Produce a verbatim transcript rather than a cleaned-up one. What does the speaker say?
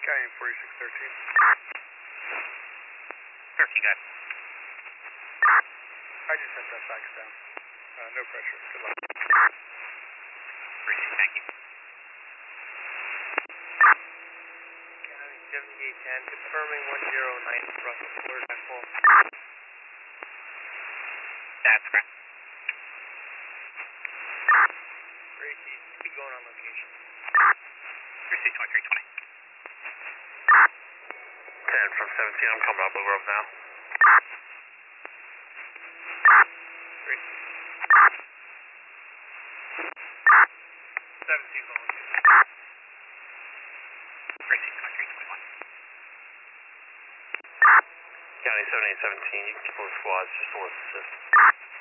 County forty-six thirteen. thirteen, guys. I just sent that fax down. Uh, no pressure. Good luck. Appreciate it, thank you. County seventy-eight ten, confirming one zero nine Russell, Florida, back full. That's correct. Great, you should be going on location. Receive twenty-three twenty. ten from seventeen, I'm coming up Blue Grove now. Great. seventeen on location. Receive twenty-three twenty-one. County seventy-eight seventeen, you can keep those squads just to list assist.